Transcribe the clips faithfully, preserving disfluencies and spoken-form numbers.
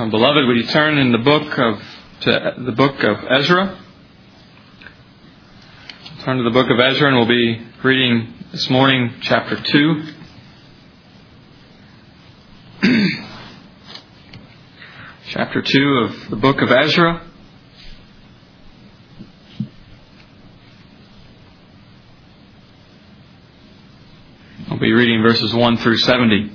Uh, beloved, would you turn in the book of to the book of Ezra? Turn to the book of Ezra, and we'll be reading this morning chapter two. Chapter two of the book of Ezra. I'll be reading verses one through seventy.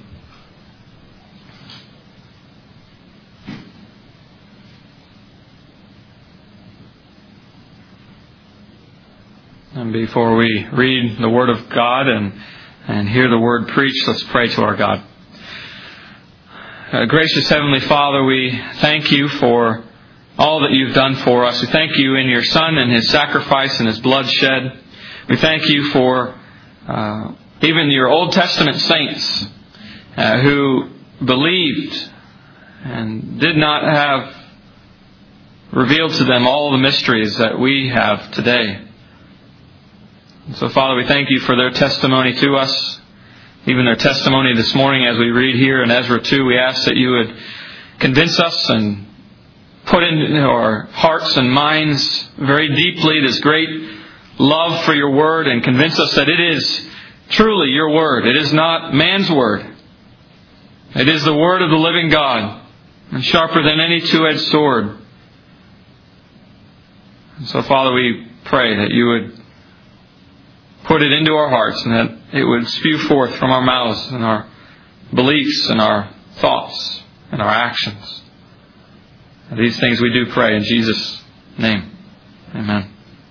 And before we read the Word of God and, and hear the Word preached, let's pray to our God. Uh, gracious Heavenly Father, we thank you for all that you've done for us. We thank you in your Son and His sacrifice and His blood shed. We thank you for uh, even your Old Testament saints uh, who believed and did not have revealed to them all the mysteries that we have today. So, Father, we thank you for their testimony to us, even their testimony this morning as we read here in Ezra two. We ask that you would convince us and put into our hearts and minds very deeply this great love for your word, and convince us that it is truly your word. It is not man's word. It is the word of the living God, and sharper than any two-edged sword. And so, Father, we pray that you would put it into our hearts, and that it would spew forth from our mouths and our beliefs and our thoughts and our actions. And these things we do pray in Jesus' name. Amen.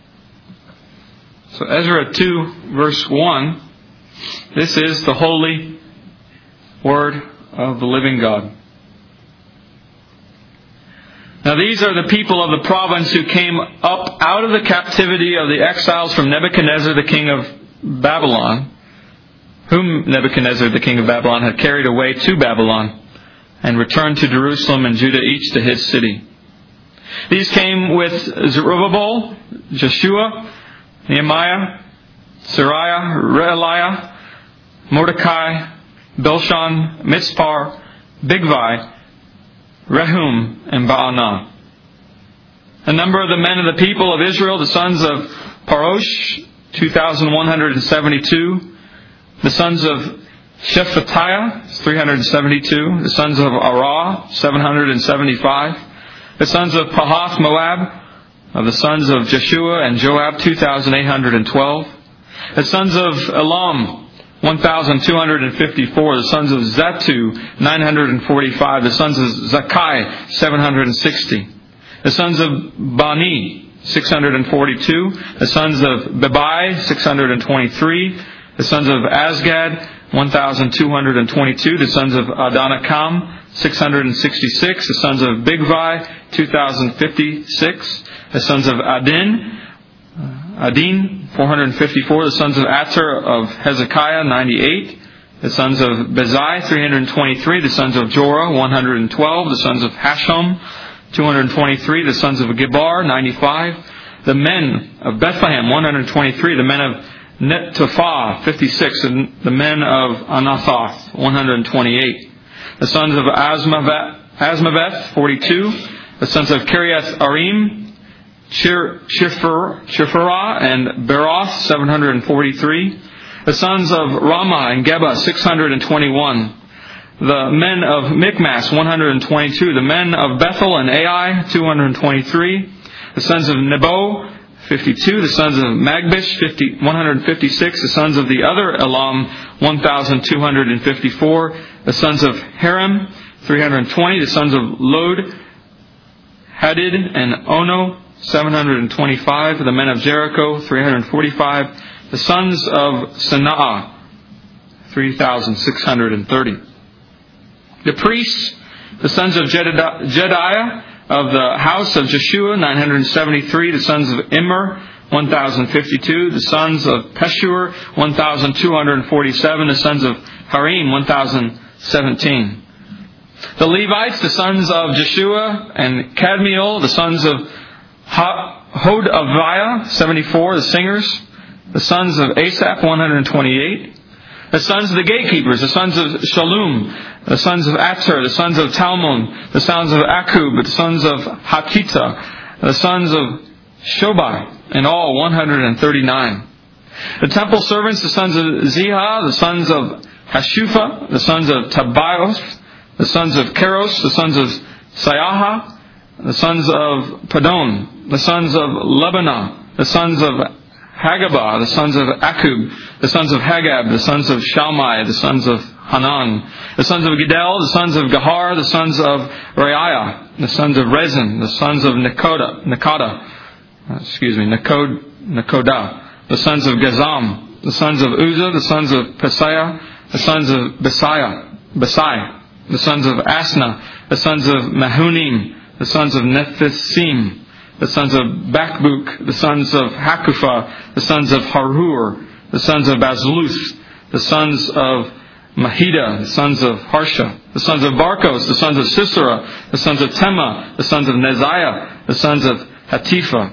So Ezra two, verse one, this is the holy word of the living God. Now these are the people of the province who came up out of the captivity of the exiles from Nebuchadnezzar, the king of Babylon, whom Nebuchadnezzar, the king of Babylon, had carried away to Babylon, and returned to Jerusalem and Judah, each to his city. These came with Zerubbabel, Joshua, Nehemiah, Sariah, Realiah, Mordecai, Bilshan, Mitzpar, Bigvai, Rehum, and Baanah. The number of the men of the people of Israel, the sons of Parosh, two thousand one hundred seventy-two. The sons of Shephatiah, three hundred seventy-two. The sons of Arah, seven hundred seventy-five. The sons of Pahath Moab, of the sons of Jeshua and Joab, two thousand eight hundred twelve. The sons of Elam, one thousand two hundred fifty-four. The sons of Zatu, nine hundred forty-five. The sons of Zakai, seven hundred sixty. The sons of Bani, six hundred forty-two. The sons of Bebai, six hundred twenty-three. The sons of Azgad, one thousand two hundred twenty-two. The sons of Adonikam, six hundred sixty-six. The sons of Bigvai, two thousand fifty-six. The sons of Adin, Adin, four hundred fifty-four. The sons of Ater of Hezekiah, ninety-eight. The sons of Bezai, three hundred twenty-three. The sons of Jorah, one hundred twelve. The sons of Hashum, two hundred twenty-three. The sons of Gebar, ninety-five. The men of Bethlehem, one hundred twenty-three. The men of Netophath, fifty-six. And the men of Anathoth, one hundred twenty-eight. The sons of Asmaveth, Asmaveth forty-two. The sons of Kiriath Arim, Shipherah and Beroth, seven hundred forty-three. The sons of Ramah and Geba, six hundred twenty-one. The men of Michmas, one hundred twenty-two. The men of Bethel and Ai, two hundred twenty-three. The sons of Nebo, fifty-two. The sons of Magbish, one hundred fifty-six. The sons of the other Elam, one thousand two hundred fifty-four. The sons of Haram, three hundred twenty. The sons of Lod, Hadid, and Ono, seven hundred twenty-five. The men of Jericho, three hundred forty-five. The sons of Sanaa, three thousand six hundred thirty. The priests, the sons of Jediah of the house of Jeshua, nine hundred seventy-three. The sons of Immer, one thousand fifty-two. The sons of Peshur, one thousand two hundred forty-seven. The sons of Harim, one thousand seventeen. The Levites, the sons of Jeshua and Kadmiel, the sons of Hodaviah, seventy-four. The singers, the sons of Asaph, one hundred twenty-eight. The sons of the gatekeepers, the sons of Shallum, the sons of Ater, the sons of Talmon, the sons of Akub, the sons of Hatita, the sons of Shobai, in all one hundred thirty-nine. The temple servants, the sons of Ziha, the sons of Hashupha, the sons of Tabaoth, the sons of Keros, the sons of Saiaha, the sons of Padon, the sons of Lebanah, the sons of Hagabah, the sons of Akub, the sons of Hagab, the sons of Shalmai, the sons of Hanan, the sons of Gidel, the sons of Gahar, the sons of Reiah, the sons of Rezin, the sons of Nekoda, Nekoda, excuse me, Nekod, Nekoda, the sons of Gazam, the sons of Uzzah, the sons of Pesaiah, the sons of Besaiah, Besai, the sons of Asna, the sons of Mahunim, the sons of Nephisim, the sons of Bakbuk, the sons of Hakupha, the sons of Harhur, the sons of Bazluth, the sons of Mahida, the sons of Harsha, the sons of Barkos, the sons of Sisera, the sons of Tema, the sons of Neziah, the sons of Hatifa,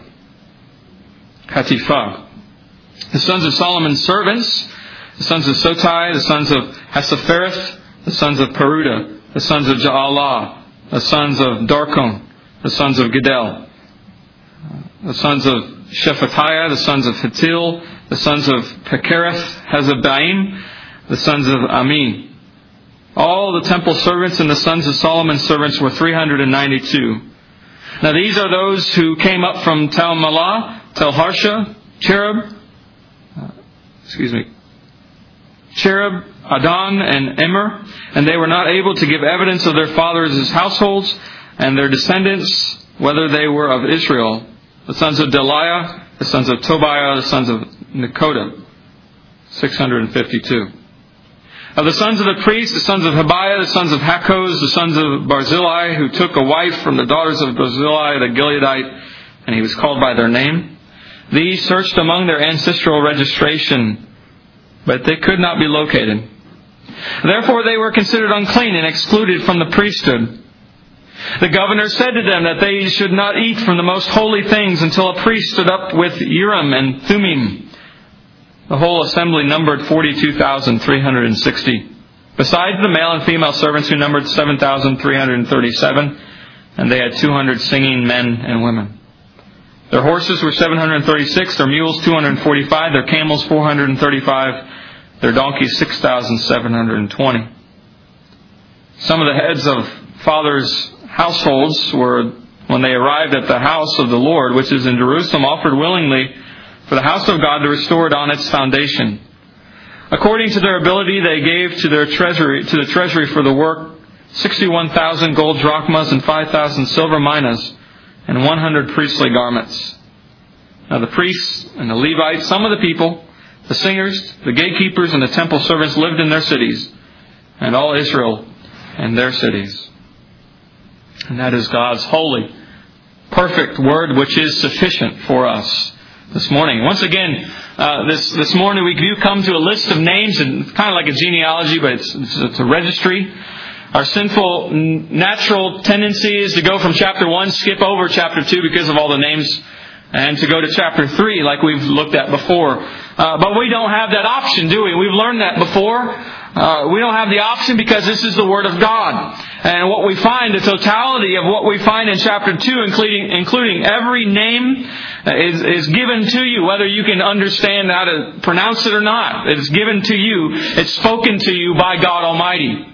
Hatifa, the sons of Solomon's servants, the sons of Sotai, the sons of Hasaphereth, the sons of Peruda, the sons of Jaalah, the sons of Darkon, the sons of Gidel, the sons of Shephatiah, the sons of Hatil, the sons of Pekereth, Hazabaim, the sons of Ami. All the temple servants and the sons of Solomon's servants were three hundred ninety-two. Now these are those who came up from Tel Malah, Tel Harsha, Cherub, uh, excuse me, Cherub, Adon, and Immer, and they were not able to give evidence of their fathers' households and their descendants, whether they were of Israel. The sons of Deliah, the sons of Tobiah, the sons of Nekoda, six hundred fifty-two. Of the sons of the priests, the sons of Habiah, the sons of Hakkoz, the sons of Barzillai, who took a wife from the daughters of Barzillai the Gileadite, and he was called by their name. These searched among their ancestral registration, but they could not be located. Therefore they were considered unclean and excluded from the priesthood. The governor said to them that they should not eat from the most holy things until a priest stood up with Urim and Thummim. The whole assembly numbered forty-two thousand three hundred sixty, besides the male and female servants who numbered seven thousand three hundred thirty-seven, and they had two hundred singing men and women. Their horses were seven hundred thirty-six, their mules two hundred forty-five, their camels four hundred thirty-five, their donkeys six thousand seven hundred twenty. Some of the heads of fathers' households were, when they arrived at the house of the Lord, which is in Jerusalem, offered willingly for the house of God to restore it on its foundation. According to their ability, they gave to their treasury, to the treasury for the work, sixty-one thousand gold drachmas and five thousand silver minas, and one hundred priestly garments. Now the priests and the Levites, some of the people, the singers, the gatekeepers, and the temple servants lived in their cities, and all Israel in their cities. And that is God's holy, perfect word, which is sufficient for us this morning. Once again, uh, this this morning we do come to a list of names, and it's kind of like a genealogy, but it's, it's, it's a registry. Our sinful natural tendency is to go from chapter one, skip over chapter two because of all the names, and to go to chapter three like we've looked at before. Uh, but we don't have that option, do we? We've learned that before. Uh, we don't have the option because this is the Word of God. And what we find, the totality of what we find in chapter two, including including every name, is, is given to you, whether you can understand how to pronounce it or not. It's given to you. It's spoken to you by God Almighty.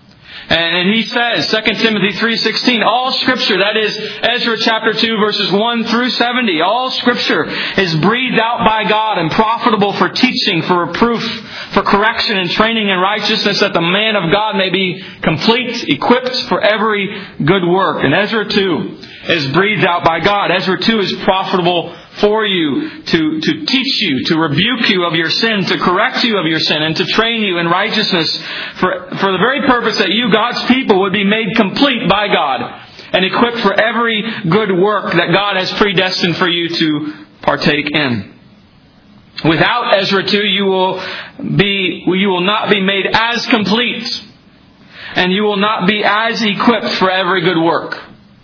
And he says, Second Timothy three sixteen, all Scripture, that is Ezra chapter two, verses one through seventy, all Scripture is breathed out by God and profitable for teaching, for reproof, for correction and training in righteousness, that the man of God may be complete, equipped for every good work. And Ezra two is breathed out by God. Ezra two is profitable for you, to, to teach you, to rebuke you of your sin, to correct you of your sin, and to train you in righteousness for, for the very purpose that you, God's people, would be made complete by God and equipped for every good work that God has predestined for you to partake in. Without Ezra two, you will be, you will not be made as complete, and you will not be as equipped for every good work.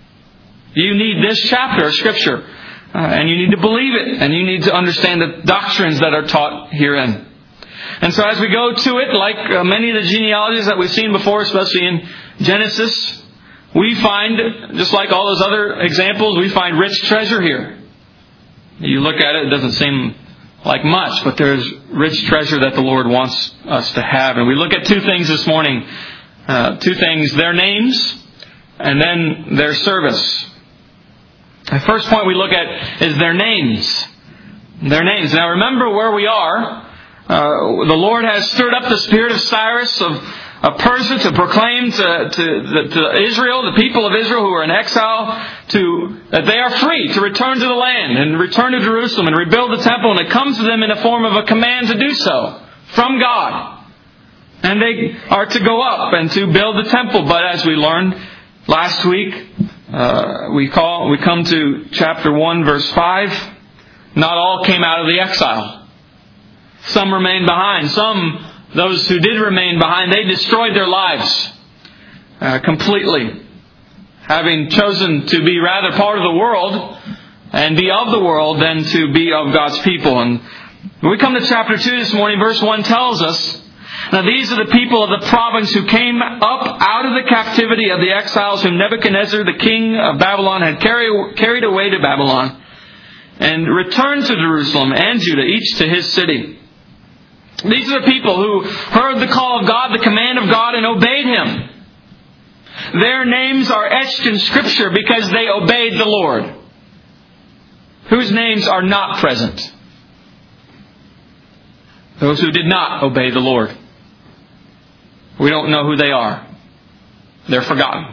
You need this chapter of Scripture. Uh, and you need to believe it. And you need to understand the doctrines that are taught herein. And so as we go to it, like uh, many of the genealogies that we've seen before, especially in Genesis, we find, just like all those other examples, we find rich treasure here. You look at it, it doesn't seem like much, but there's rich treasure that the Lord wants us to have. And we look at two things this morning. Uh, two things, their names and then their service. The first point we look at is their names. Their names. Now remember where we are. Uh, the Lord has stirred up the spirit of Cyrus of, of Persia to proclaim to, to, to Israel, the people of Israel who are in exile, to that they are free to return to the land and return to Jerusalem and rebuild the temple. And it comes to them in the form of a command to do so from God. And they are to go up and to build the temple. But as we learned last week, uh, we call we come to chapter one, verse five. Not all came out of the exile. Some remained behind. Some, those who did remain behind, they destroyed their lives uh, completely, having chosen to be rather part of the world and be of the world than to be of God's people. And when we come to chapter two this morning, verse one tells us, now these are the people of the province who came up out of the captivity of the exiles whom Nebuchadnezzar, the king of Babylon, had carry, carried away to Babylon, and returned to Jerusalem and Judah, each to his city. These are the people who heard the call of God, the command of God, and obeyed Him. Their names are etched in Scripture because they obeyed the Lord. Whose names are not present? Those who did not obey the Lord. We don't know who they are. They're forgotten.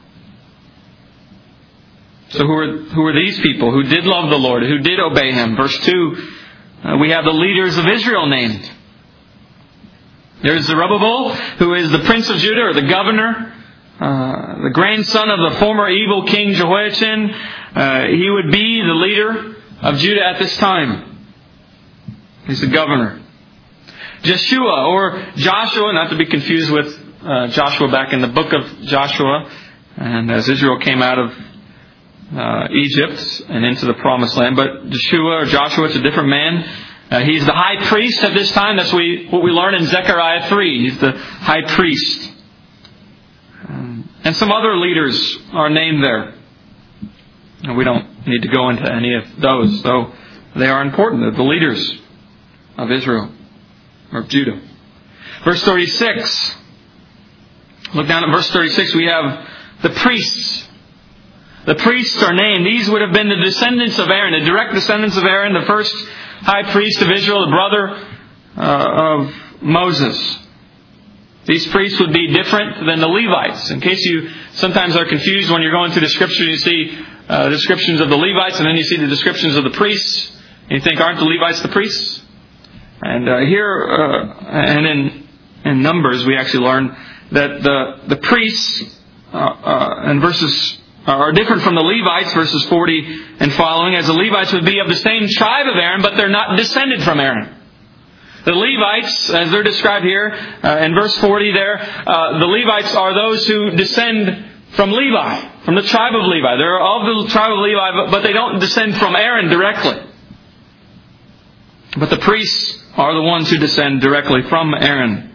So who are, who are these people who did love the Lord, who did obey Him? Verse two, uh, we have the leaders of Israel named. There's Zerubbabel, who is the prince of Judah, or the governor, uh, the grandson of the former evil king Jehoiachin. Uh, he would be the leader of Judah at this time. He's the governor. Jeshua, or Joshua, not to be confused with uh, Joshua back in the book of Joshua, and as Israel came out of uh, Egypt and into the promised land. But Jeshua or Joshua, it's a different man. Uh, he's the high priest at this time. That's we, what we learn in Zechariah three. He's the high priest. Um, and some other leaders are named there. And we don't need to go into any of those, though they are important. They're the leaders of Israel, or of Judah. Verse thirty-six. Look down at verse thirty-six. We have the priests. The priests are named. These would have been the descendants of Aaron, the direct descendants of Aaron, the first high priest of Israel, the brother uh, of Moses. These priests would be different than the Levites. In case you sometimes are confused when you're going through the Scripture, you see uh, descriptions of the Levites, and then you see the descriptions of the priests, and you think, aren't the Levites the priests? And uh, here, uh, and in, in Numbers, we actually learn that the the priests uh, uh, in verses are different from the Levites, verses forty and following, as the Levites would be of the same tribe of Aaron, but they're not descended from Aaron. The Levites, as they're described here uh, in verse forty there, uh, the Levites are those who descend from Levi, from the tribe of Levi. They're of the tribe of Levi, but they don't descend from Aaron directly. But the priests are the ones who descend directly from Aaron.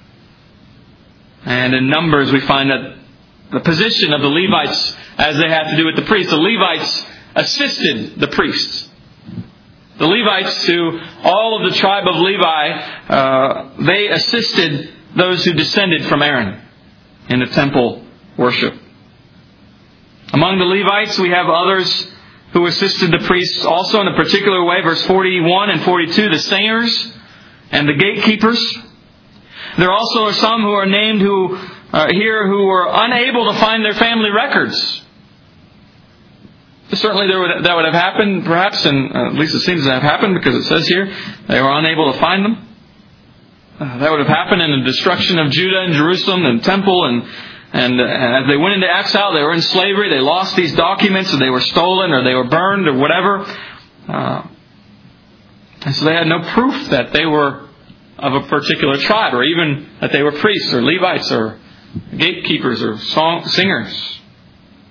And in Numbers we find that the position of the Levites, as they had to do with the priests, the Levites assisted the priests. The Levites, who all of the tribe of Levi, uh, they assisted those who descended from Aaron in the temple worship. Among the Levites, we have others who assisted the priests also in a particular way. Verse forty-one and forty-two, the singers and the gatekeepers. There also are some who are named who uh, here who were unable to find their family records. Certainly there would, that would have happened, perhaps, and uh, at least it seems to have happened because it says here they were unable to find them. Uh, that would have happened in the destruction of Judah and Jerusalem and the temple, and and uh, as they went into exile, they were in slavery. They lost these documents, or they were stolen, or they were burned, or whatever. Uh, and so they had no proof that they were of a particular tribe, or even that they were priests, or Levites, or gatekeepers, or song singers.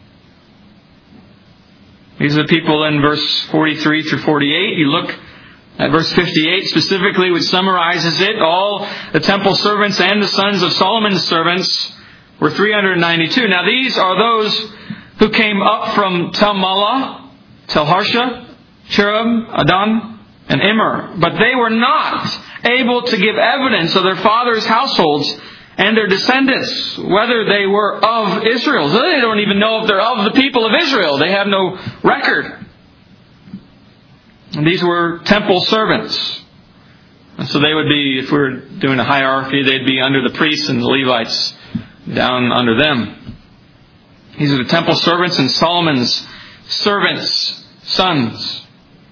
These are the people in verse forty-three through forty-eight. You look At verse fifty-eight specifically, which summarizes it, all the temple servants and the sons of Solomon's servants were three hundred ninety-two. Now these are those who came up from Tel Malah, Tel Harsha, Cherub, Adon, and Immer. But they were not able to give evidence of their fathers' households and their descendants, whether they were of Israel. So they don't even know if they're of the people of Israel. They have no record. And these were temple servants. And so they would be, if we were doing a hierarchy, they'd be under the priests and the Levites, down under them. These are the temple servants and Solomon's servants' sons.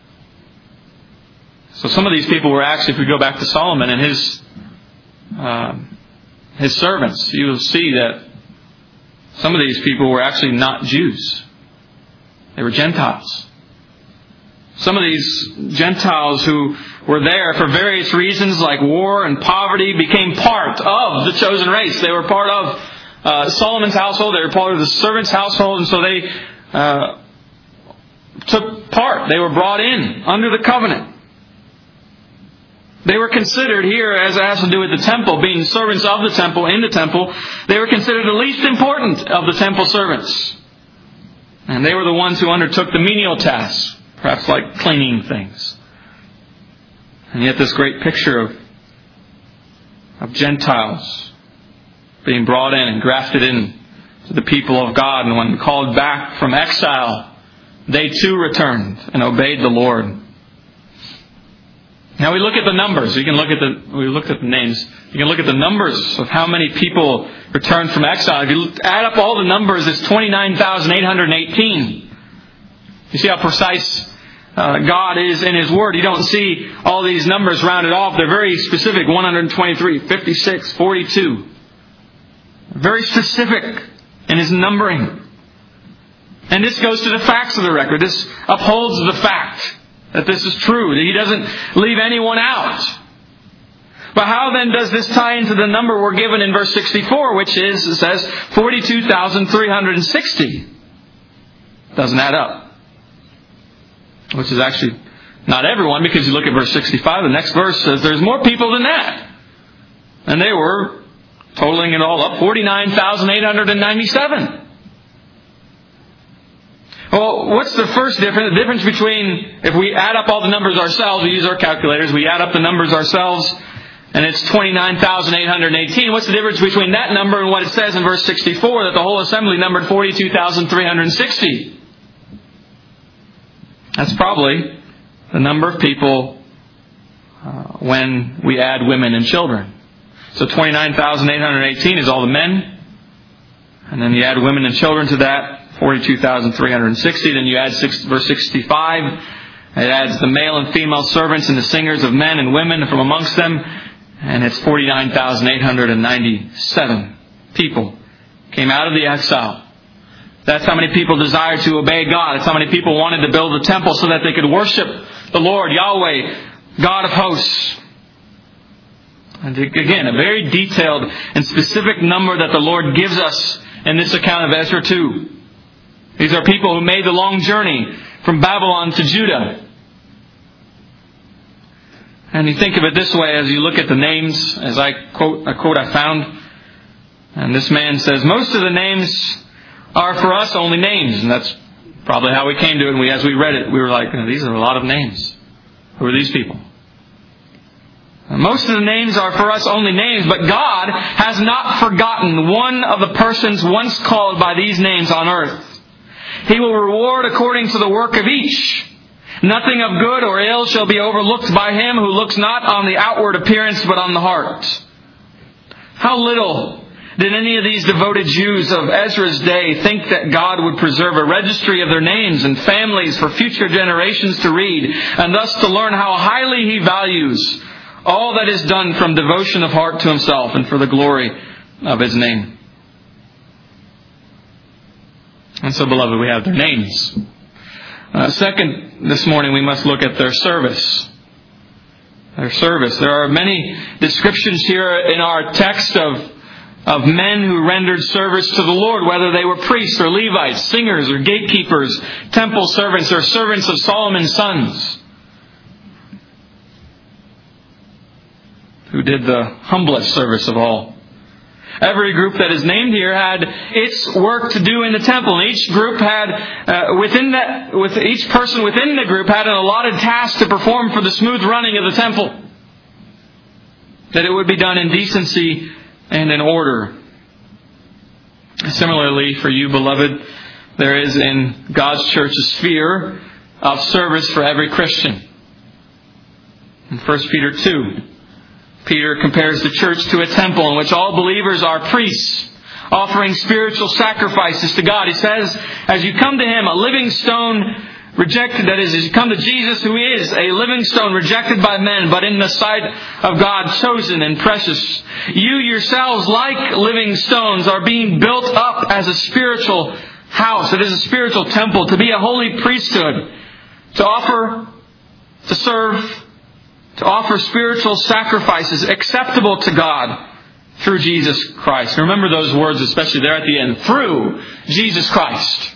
So some of these people were actually, if we go back to Solomon and his uh, his servants, you will see that some of these people were actually not Jews. They were Gentiles. Some of these Gentiles who were there for various reasons like war and poverty became part of the chosen race. They were part of uh, Solomon's household. They were part of the servant's household. And so they uh, took part. They were brought in under the covenant. They were considered here, as it has to do with the temple, being servants of the temple, in the temple, they were considered the least important of the temple servants. And they were the ones who undertook the menial tasks. Perhaps like cleaning things. And yet this great picture of, of Gentiles being brought in and grafted in to the people of God. And when called back from exile, they too returned and obeyed the Lord. Now we look at the numbers. You can look at the, we looked at the names. You can look at the numbers of how many people returned from exile. If you add up all the numbers, it's twenty-nine thousand eight hundred eighteen. You see how precise uh, God is in His Word. You don't see all these numbers rounded off. They're very specific. one hundred twenty-three, fifty-six, forty-two. Very specific in His numbering. And this goes to the facts of the record. This upholds the fact that this is true. That He doesn't leave anyone out. But how then does this tie into the number we're given in verse sixty-four, which is, it says, forty-two thousand three hundred sixty? Doesn't add up. Which is actually not everyone, because you look at verse sixty-five, the next verse says there's more people than that. And they were, totaling it all up, forty-nine thousand eight hundred ninety-seven. Well, what's the first difference? The difference between, if we add up all the numbers ourselves, we use our calculators, we add up the numbers ourselves, and it's twenty-nine thousand eight hundred eighteen. What's the difference between that number and what it says in verse sixty-four, that the whole assembly numbered forty-two thousand three hundred sixty? That's probably the number of people uh, when we add women and children. So twenty-nine thousand eight hundred eighteen is all the men. And then you add women and children to that, forty-two thousand three hundred sixty. Then you add six, verse sixty-five. It adds the male and female servants and the singers of men and women from amongst them. And it's forty-nine thousand eight hundred ninety-seven people came out of the exile. That's how many people desired to obey God. That's how many people wanted to build the temple so that they could worship the Lord, Yahweh, God of hosts. And again, a very detailed and specific number that the Lord gives us in this account of Ezra two. These are people who made the long journey from Babylon to Judah. And you think of it this way as you look at the names, as I quote a quote I found. And this man says, most of the names are for us only names. And that's probably how we came to it. And we, as we read it, we were like, these are a lot of names. Who are these people? And most of the names are for us only names, but God has not forgotten one of the persons once called by these names on earth. He will reward according to the work of each. Nothing of good or ill shall be overlooked by Him who looks not on the outward appearance, but on the heart. How little did any of these devoted Jews of Ezra's day think that God would preserve a registry of their names and families for future generations to read, and thus to learn how highly He values all that is done from devotion of heart to Himself and for the glory of His name. And so, beloved, we have their names. Uh, second, this morning we must look at their service. Their service. There are many descriptions here in our text of of men who rendered service to the Lord, whether they were priests or Levites, singers or gatekeepers, temple servants or servants of Solomon's sons. who did the humblest service of all. Every group that is named here had its work to do in the temple, and each group had, uh, within that, with each person within the group had an allotted task to perform for the smooth running of the temple. That it would be done in decency and in order. Similarly, for you, beloved, there is in God's church a sphere of service for every Christian. In First Peter two, Peter compares the church to a temple in which all believers are priests, offering spiritual sacrifices to God. He says, as you come to Him, a living stone rejected, that is, as you come to Jesus, who is a living stone rejected by men, but in the sight of God chosen and precious, you yourselves, like living stones, are being built up as a spiritual house. It is a spiritual temple, to be a holy priesthood, to offer, to serve, to offer spiritual sacrifices acceptable to God through Jesus Christ. Remember those words, especially there at the end, through Jesus Christ.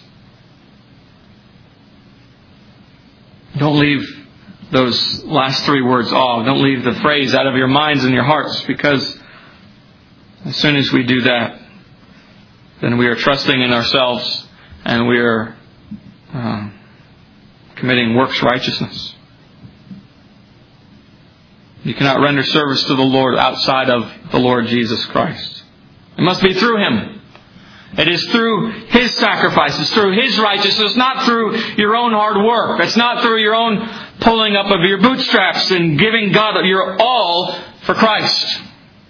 Don't leave those last three words off. Don't leave the phrase out of your minds and your hearts, because as soon as we do that, then we are trusting in ourselves and we are uh, committing works righteousness. You cannot render service to the Lord outside of the Lord Jesus Christ. It must be through Him. It is through His sacrifices, through His righteousness, not through your own hard work. It's not through your own pulling up of your bootstraps and giving God your all for Christ.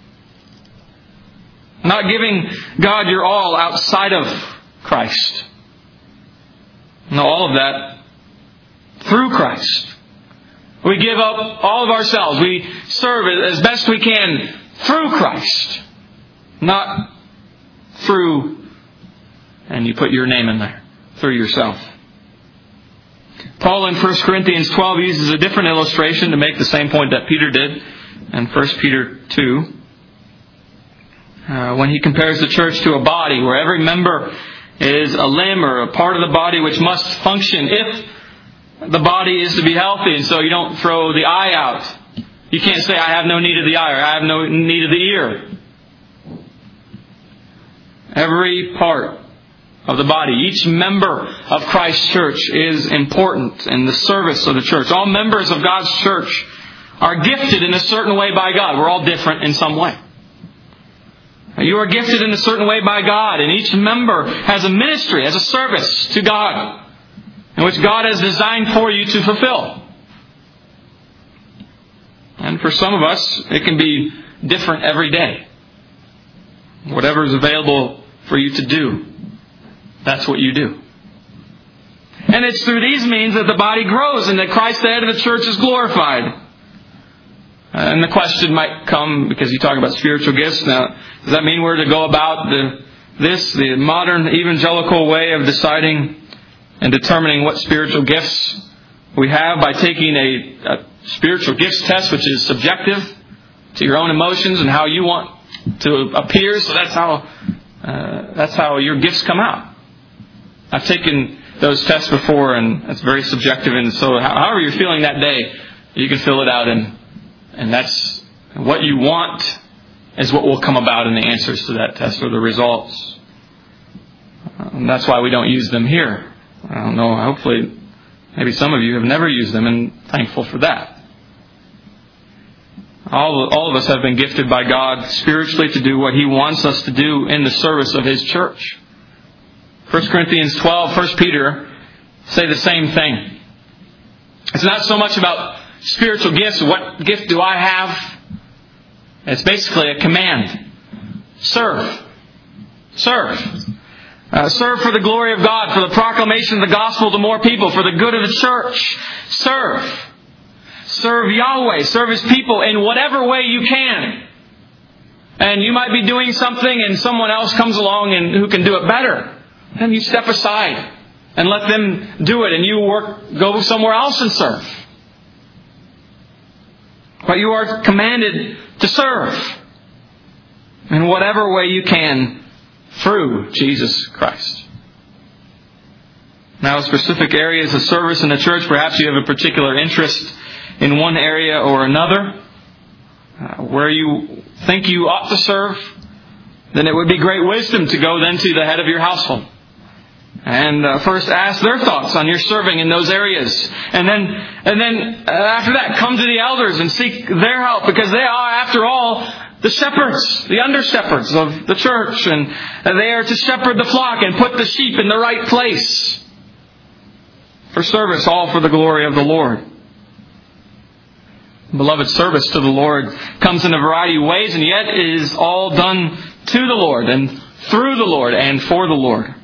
Not giving God your all outside of Christ. No, all of that through Christ. We give up all of ourselves. We serve as best we can through Christ. Not through, and you put your name in there, through yourself. Paul in First Corinthians twelve uses a different illustration to make the same point that Peter did in First Peter two. Uh, when he compares the church to a body where every member is a limb or a part of the body which must function if the body is to be healthy, and so you don't throw the eye out. You can't say, I have no need of the eye, or I have no need of the ear. Every part of the body, each member of Christ's church is important in the service of the church. All members of God's church are gifted in a certain way by God. We're all different in some way. You are gifted in a certain way by God, and each member has a ministry, has a service to God, in which God has designed for you to fulfill. And for some of us, it can be different every day. Whatever is available for you to do, that's what you do. And it's through these means that the body grows and that Christ, the head of the church, is glorified. And the question might come, because you talk about spiritual gifts now, does that mean we're to go about the this, the modern evangelical way of deciding and determining what spiritual gifts we have by taking a, a spiritual gifts test, which is subjective to your own emotions and how you want to appear, so that's how uh, that's how your gifts come out. I've taken those tests before, and it's very subjective, and so however you're feeling that day, you can fill it out, and and that's what you want is what will come about in the answers to that test or the results. And that's why we don't use them here. I don't know, hopefully, maybe some of you have never used them, and thankful for that. All, all of us have been gifted by God spiritually to do what He wants us to do in the service of His church. First Corinthians twelve, First Peter say the same thing. It's not so much about spiritual gifts. What gift do I have? It's basically a command. Serve. Serve. Uh, serve for the glory of God, for the proclamation of the gospel to more people, for the good of the church. Serve. Serve Yahweh. Serve His people in whatever way you can. And you might be doing something and someone else comes along and who can do it better. And you step aside and let them do it, and you work, go somewhere else and serve. But you are commanded to serve in whatever way you can through Jesus Christ. Now, specific areas of service in the church, perhaps you have a particular interest in one area or another. Uh, where you think you ought to serve, then it would be great wisdom to go then to the head of your household. And uh, first ask their thoughts on your serving in those areas. And then and then uh, after that, come to the elders and seek their help, because they are, after all, the shepherds, the under-shepherds of the church. And they are to shepherd the flock and put the sheep in the right place for service, all for the glory of the Lord. Beloved, service to the Lord comes in a variety of ways, and yet it is all done to the Lord and through the Lord and for the Lord.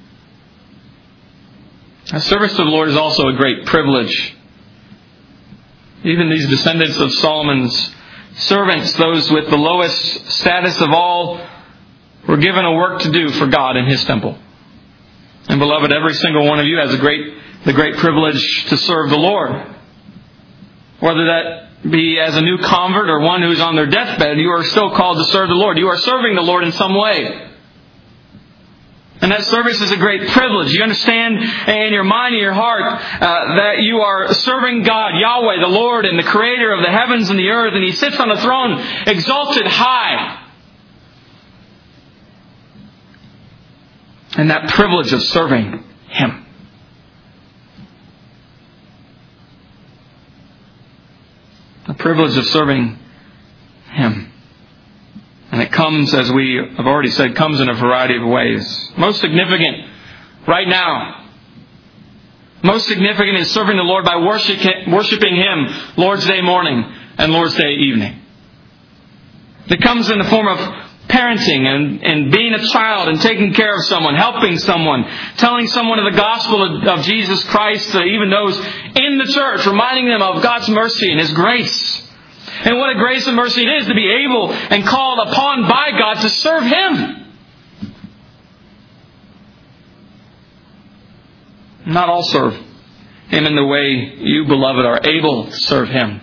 Service to the Lord is also a great privilege. Even these descendants of Solomon's servants, those with the lowest status of all, were given a work to do for God in His temple. And beloved, every single one of you has a great, the great privilege to serve the Lord. Whether that be as a new convert or one who's on their deathbed, you are still called to serve the Lord. You are serving the Lord in some way. And that service is a great privilege. You understand in your mind and your heart uh, that you are serving God, Yahweh, the Lord, and the Creator of the heavens and the earth, and He sits on a throne exalted high. And that privilege of serving Him. The privilege of serving Him. And it comes, as we have already said, comes in a variety of ways. Most significant right now. Most significant is serving the Lord by worshiping Him Lord's Day morning and Lord's Day evening. It comes in the form of parenting and, and being a child and taking care of someone, helping someone, telling someone of the gospel of, of Jesus Christ, uh, even those in the church, reminding them of God's mercy and His grace. And what a grace and mercy it is to be able and called upon by God to serve Him. Not all serve Him in the way you, beloved, are able to serve Him.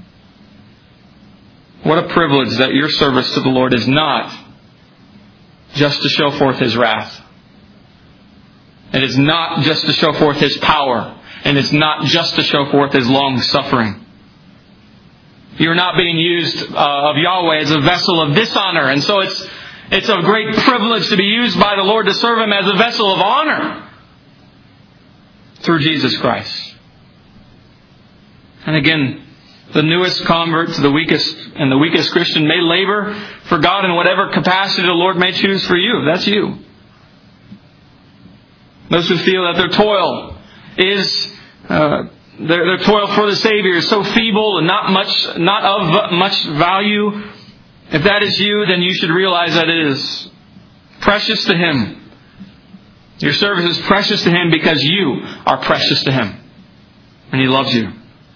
What a privilege that your service to the Lord is not just to show forth His wrath. It is not just to show forth His power. And it's not just to show forth His long suffering. You're not being used uh, of Yahweh as a vessel of dishonor. And so it's it's a great privilege to be used by the Lord to serve Him as a vessel of honor through Jesus Christ. And again, the newest convert to the weakest and the weakest Christian may labor for God in whatever capacity the Lord may choose for you. That's you. Those who feel that their toil is uh, Their, their toil for the Savior is so feeble and not much, not of much value. If that is you, then you should realize that it is precious to Him. Your service is precious to Him because you are precious to Him. And He loves you.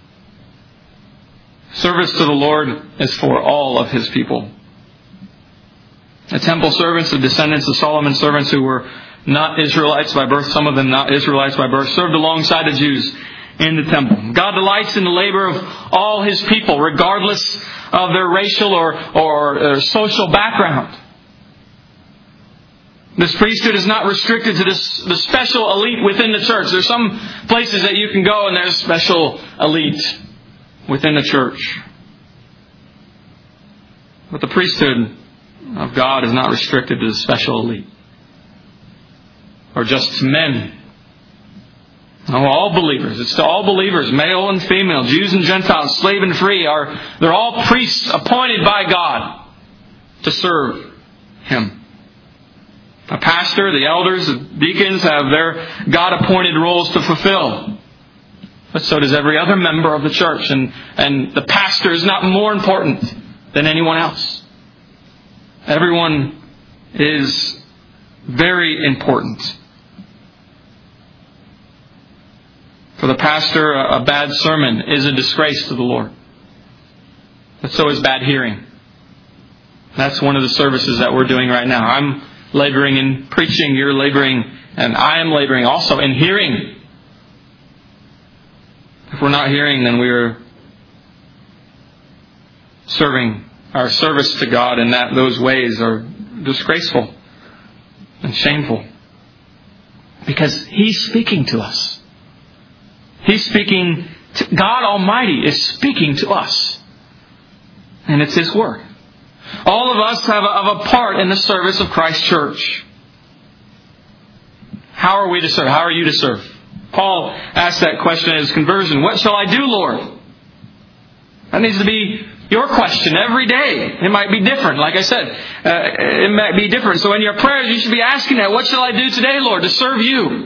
Service to the Lord is for all of His people. The temple servants, the descendants of Solomon's servants who were not Israelites by birth, some of them not Israelites by birth, served alongside the Jews in the temple. God delights in the labor of all His people, regardless of their racial or, or, or social background. This priesthood is not restricted to this, the special elite within the church. There's some places that you can go and there's special elite within the church. But the priesthood of God is not restricted to the special elite. Or just to men. No, all believers. It's to all believers, male and female, Jews and Gentiles, slave and free. Are they're all priests appointed by God to serve Him. A pastor, the elders, the deacons have their God-appointed roles to fulfill. But so does every other member of the church. And, and the pastor is not more important than anyone else. Everyone is very important. For the pastor, a bad sermon is a disgrace to the Lord. But so is bad hearing. That's one of the services that we're doing right now. I'm laboring in preaching, you're laboring, and I am laboring also in hearing. If we're not hearing, then we're serving. Our service to God in that those ways are disgraceful and shameful. Because He's speaking to us. He's speaking, to, God Almighty is speaking to us. And it's His Word. All of us have a, have a part in the service of Christ's church. How are we to serve? How are you to serve? Paul asked that question at his conversion. What shall I do, Lord? That needs to be your question every day. It might be different. Like I said, uh, it might be different. So in your prayers, you should be asking that. What shall I do today, Lord, to serve you?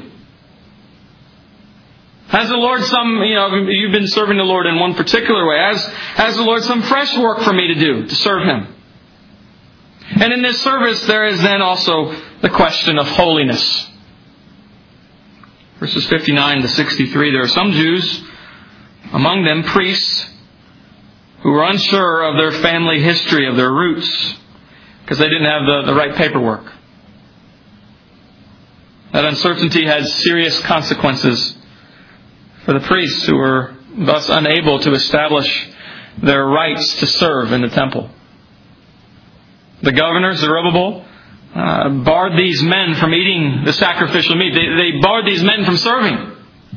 Has the Lord some, you know, you've been serving the Lord in one particular way. Has, has the Lord some fresh work for me to do to serve Him? And in this service, there is then also the question of holiness. Verses fifty-nine to sixty-three, there are some Jews, among them priests, who were unsure of their family history, of their roots, because they didn't have the, the right paperwork. That uncertainty had serious consequences for the priests, who were thus unable to establish their rights to serve in the temple. The governor, Zerubbabel, uh, barred these men from eating the sacrificial meat. They, they barred these men from serving,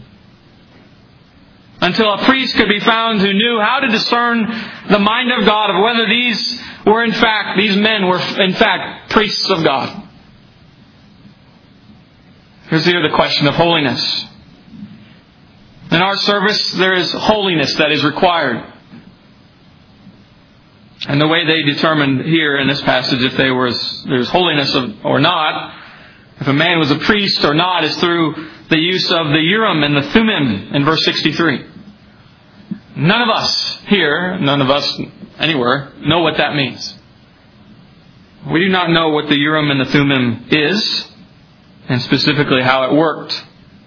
until a priest could be found who knew how to discern the mind of God, of whether these were in fact, these men were in fact priests of God. Here's here the question of holiness. In our service, there is holiness that is required. And the way they determined here in this passage if there was there's holiness of, or not, if a man was a priest or not, is through the use of the Urim and the Thummim in verse sixty-three. None of us here, none of us anywhere, know what that means. We do not know what the Urim and the Thummim is, and specifically how it worked.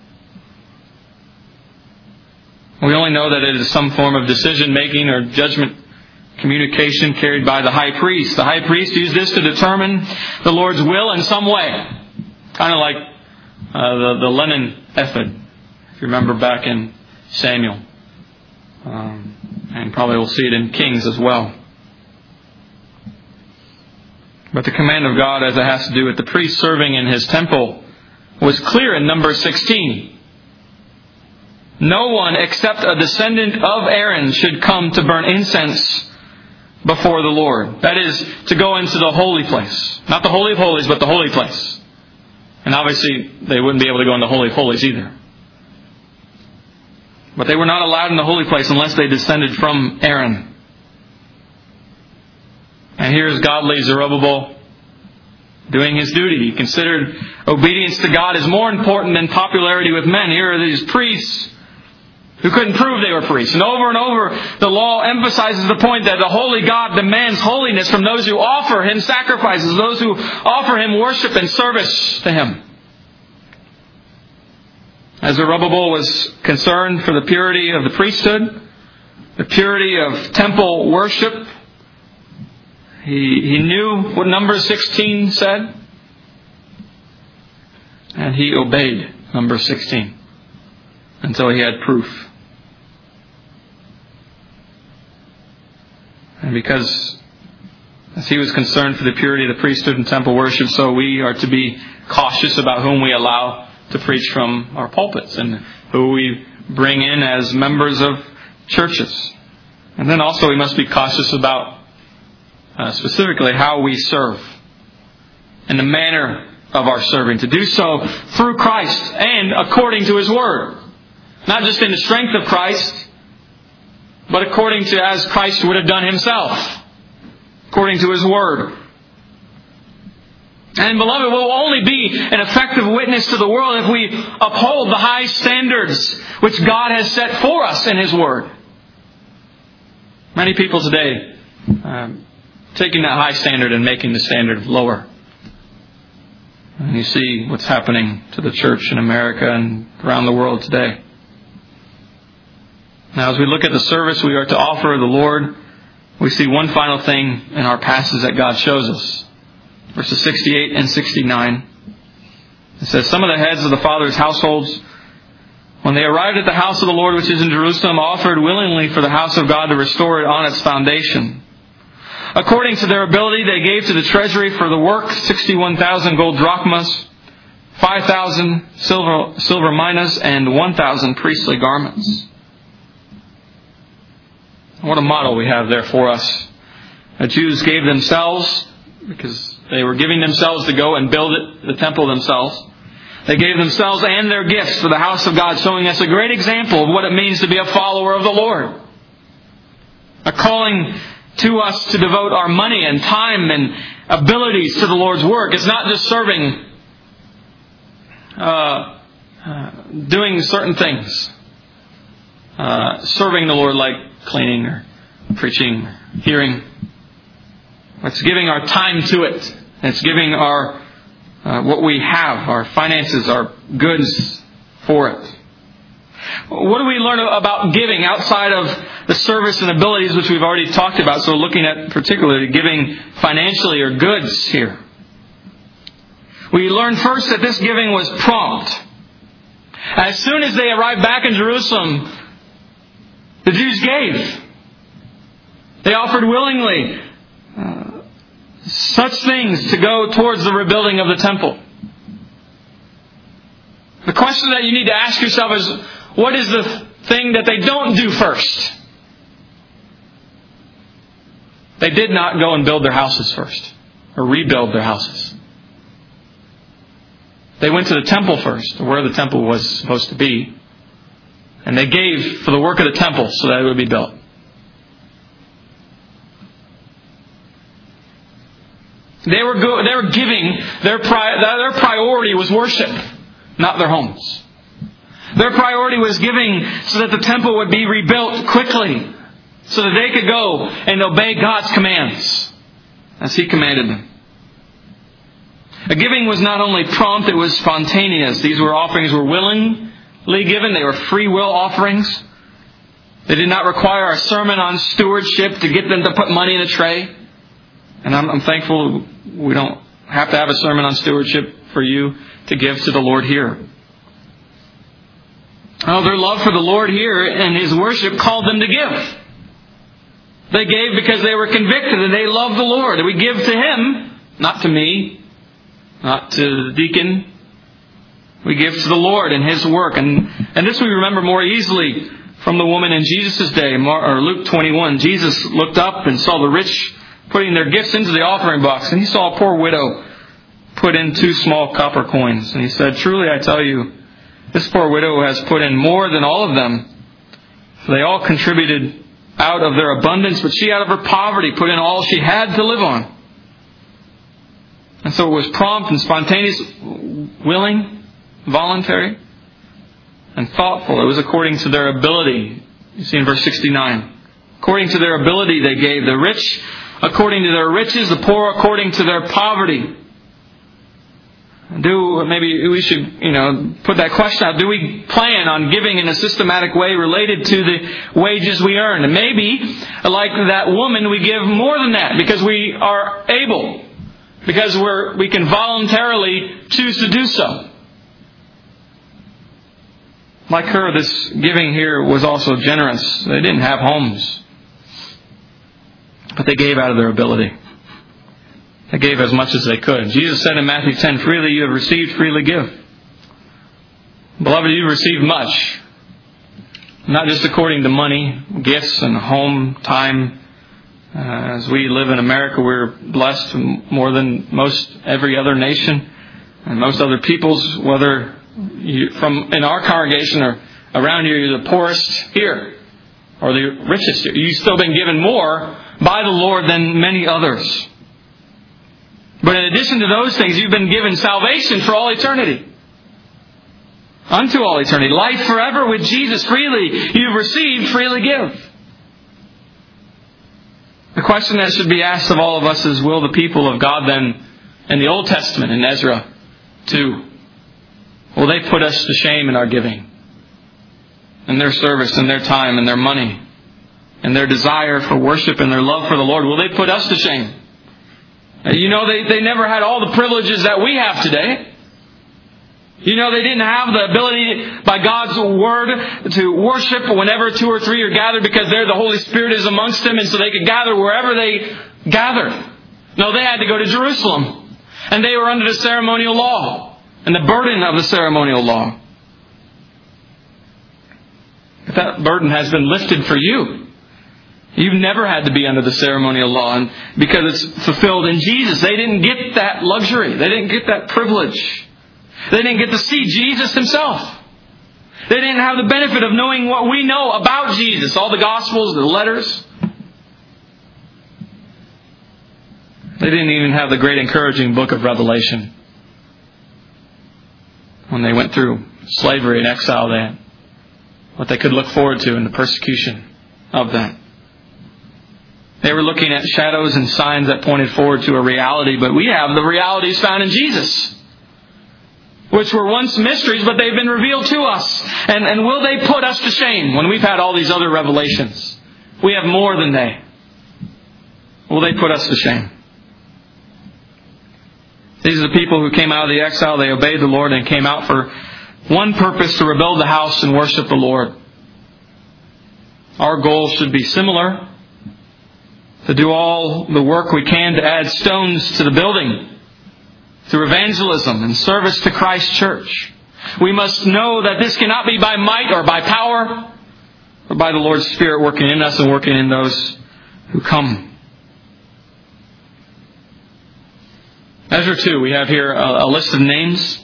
We only know that it is some form of decision-making or judgment communication carried by the high priest. The high priest used this to determine the Lord's will in some way. Kind of like uh, the, the linen ephod, if you remember back in Samuel. Um, and probably we'll see it in Kings as well. But the command of God, as it has to do with the priest serving in His temple, was clear in Numbers sixteen. No one except a descendant of Aaron should come to burn incense before the Lord. That is, to go into the holy place. Not the Holy of Holies, but the holy place. And obviously, they wouldn't be able to go in the Holy of Holies either. But they were not allowed in the holy place unless they descended from Aaron. And here is godly Zerubbabel doing his duty. He considered obedience to God as more important than popularity with men. Here are these priests who couldn't prove they were priests. And over and over, the law emphasizes the point that the holy God demands holiness from those who offer Him sacrifices, those who offer Him worship and service to Him. As Zerubbabel was concerned for the purity of the priesthood, the purity of temple worship, he, he knew what Numbers sixteen said, and he obeyed Numbers sixteen until he had proof. And because as he was concerned for the purity of the priesthood and temple worship, so we are to be cautious about whom we allow to preach from our pulpits and who we bring in as members of churches. And then also we must be cautious about uh, specifically how we serve and the manner of our serving. To do so through Christ and according to His Word. Not just in the strength of Christ, but according to as Christ would have done Himself. According to His Word. And beloved, we'll only be an effective witness to the world if we uphold the high standards which God has set for us in His Word. Many people today um, taking that high standard and making the standard lower. And you see what's happening to the church in America and around the world today. Now, as we look at the service we are to offer the Lord, we see one final thing in our passage that God shows us. Verses sixty-eight and sixty-nine. It says, some of the heads of the fathers' households, when they arrived at the house of the Lord which is in Jerusalem, offered willingly for the house of God to restore it on its foundation. According to their ability, they gave to the treasury for the work sixty-one thousand gold drachmas, five thousand silver, silver minas, and one thousand priestly garments. What a model we have there for us The Jews gave themselves, because they were giving themselves to go and build it, the temple themselves. They gave themselves and their gifts for the house of God, showing us a great example of what it means to be a follower of the Lord. A calling to us to devote our money and time and abilities to the Lord's work. It's not just serving, uh, uh, doing certain things. Uh, serving the Lord like cleaning or preaching, or hearing. It's giving our time to it. It's giving our uh, what we have, our finances, our goods for it. What do we learn about giving outside of the service and abilities which we've already talked about? So looking at particularly giving financially or goods here. We learn first that this giving was prompt. As soon as they arrived back in Jerusalem, the Jews gave. They offered willingly uh, such things to go towards the rebuilding of the temple. The question that you need to ask yourself is, what is the thing that they don't do first? They did not go and build their houses first, or rebuild their houses. They went to the temple first, or where the temple was supposed to be, and they gave for the work of the temple so that it would be built. They were go- they were giving, their pri- their priority was worship, not their homes. Their priority was giving so that the temple would be rebuilt quickly, so that they could go and obey God's commands as He commanded them. The giving was not only prompt, it was spontaneous. These were offerings were willingly given. They were free will offerings. They did not require a sermon on stewardship to get them to put money in a tray. And I'm, I'm thankful we don't have to have a sermon on stewardship for you to give to the Lord here. Oh, their love for the Lord here and His worship called them to give. They gave because they were convicted and they loved the Lord. We give to Him, not to me, not to the deacon. We give to the Lord and His work. And, and this we remember more easily from the woman in Jesus' day, or Luke twenty-one. Jesus looked up and saw the rich putting their gifts into the offering box. And He saw a poor widow put in two small copper coins. And He said, "Truly I tell you, this poor widow has put in more than all of them. For they all contributed out of their abundance, but she out of her poverty put in all she had to live on." And so it was prompt and spontaneous, willing, voluntary, and thoughtful. It was according to their ability. You see in verse sixty-nine. According to their ability they gave. The rich according to their riches, the poor according to their poverty. Do maybe we should, you know, put that question out. Do we plan on giving in a systematic way related to the wages we earn? And maybe, like that woman, we give more than that because we are able, because we're we can voluntarily choose to do so. Like her, this giving here was also generous. They didn't have homes, but they gave out of their ability. They gave as much as they could. Jesus said in Matthew ten, "Freely you have received, freely give." Beloved, you received much. Not just according to money, gifts, and home, time. Uh, as we live in America, we're blessed more than most every other nation and most other peoples, whether you, from in our congregation or around here, you're the poorest here or the richest here. You've still been given more by the Lord than many others. But in addition to those things, you've been given salvation for all eternity. Unto all eternity. Life forever with Jesus freely. You've received, freely give. The question that should be asked of all of us is, will the people of God then, in the Old Testament, in Ezra two, will they put us to shame in our giving? In their service, in their time, in their money, in their desire for worship and their love for the Lord, will they put us to shame? You know, they, they never had all the privileges that we have today. You know, they didn't have the ability by God's Word to worship whenever two or three are gathered because there the Holy Spirit is amongst them and so they could gather wherever they gathered. No, they had to go to Jerusalem. And they were under the ceremonial law and the burden of the ceremonial law. But that burden has been lifted for you. You've never had to be under the ceremonial law, and because it's fulfilled in Jesus. They didn't get that luxury. They didn't get that privilege. They didn't get to see Jesus Himself. They didn't have the benefit of knowing what we know about Jesus, all the Gospels, the letters. They didn't even have the great encouraging book of Revelation. When they went through slavery and exile, they had what they could look forward to in the persecution of that. They were looking at shadows and signs that pointed forward to a reality, but we have the realities found in Jesus, which were once mysteries, but they've been revealed to us. And, and will they put us to shame when we've had all these other revelations? We have more than they. Will they put us to shame? These are the people who came out of the exile. They obeyed the Lord and came out for one purpose, to rebuild the house and worship the Lord. Our goal should be similar. To do all the work we can to add stones to the building through evangelism and service to Christ's church. We must know that this cannot be by might or by power, but by the Lord's Spirit working in us and working in those who come. Ezra two, we have here a, a list of names.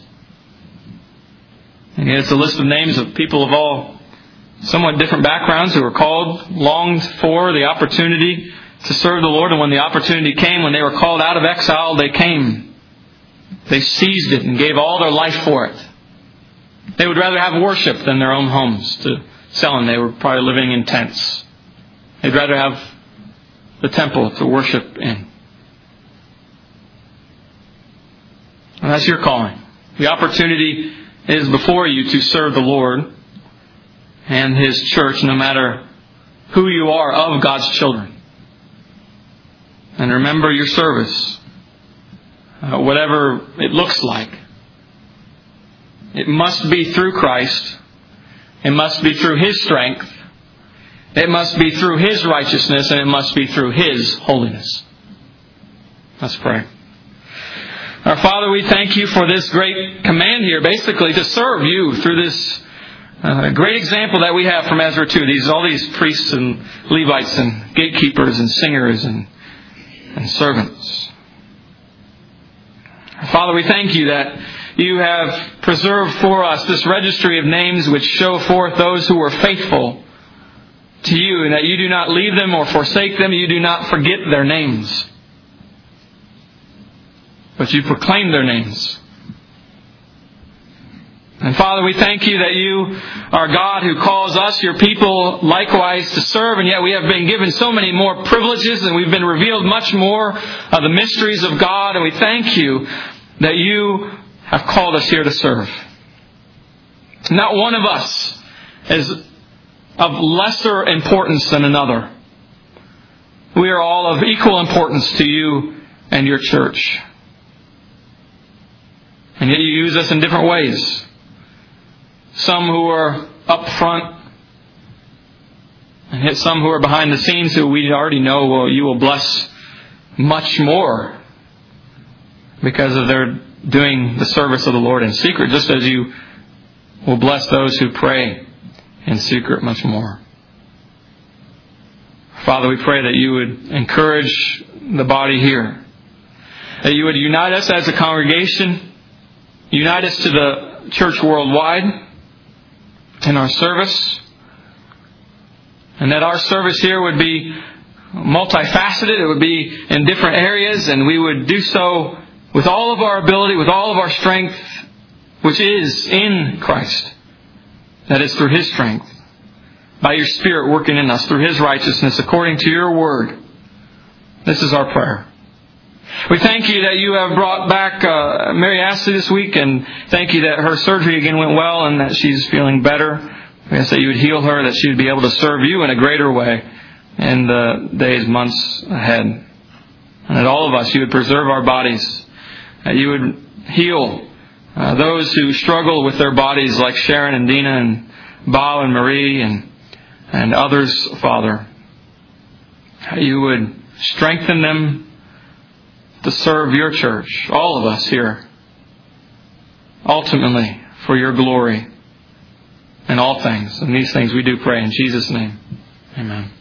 And it's a list of names of people of all somewhat different backgrounds who were called, longed for the opportunity to serve the Lord. And when the opportunity came, when they were called out of exile, they came. They seized it and gave all their life for it. They would rather have worship than their own homes to sell in. They were probably living in tents. They'd rather have the temple to worship in. And that's your calling. The opportunity is before you to serve the Lord and His church, no matter who you are of God's children. And remember your service, uh, whatever it looks like. It must be through Christ. It must be through His strength. It must be through His righteousness, and it must be through His holiness. Let's pray. Our Father, we thank You for this great command here, basically to serve You through this uh, great example that we have from Ezra two. These all these priests and Levites and gatekeepers and singers and, and servants. Father, we thank You that You have preserved for us this registry of names which show forth those who were faithful to You, and that You do not leave them or forsake them. You do not forget their names, but You proclaim their names. And Father, we thank You that You are God who calls us, Your people, likewise to serve, and yet we have been given so many more privileges, and we've been revealed much more of the mysteries of God, and we thank You that You have called us here to serve. Not one of us is of lesser importance than another. We are all of equal importance to You and Your church. And yet You use us in different ways. Some who are up front, and yet some who are behind the scenes who we already know well, You will bless much more because of their doing the service of the Lord in secret, just as You will bless those who pray in secret much more. Father, we pray that You would encourage the body here, that You would unite us as a congregation, unite us to the church worldwide in our service, and that our service here would be multifaceted. It would be in different areas, and we would do so with all of our ability, with all of our strength, which is in Christ. That is through His strength, by Your Spirit working in us, through His righteousness, according to Your word. This is our prayer. We thank You that You have brought back uh, Mary Ashley this week, and thank You that her surgery again went well and that she's feeling better. We ask that You would heal her, that she would be able to serve You in a greater way in the days, months ahead. And that all of us, You would preserve our bodies, that You would heal uh, those who struggle with their bodies, like Sharon and Dina and Bob and Marie and, and others, Father. That You would strengthen them to serve Your church, all of us here, ultimately for Your glory in all things. And these things we do pray in Jesus' name. Amen.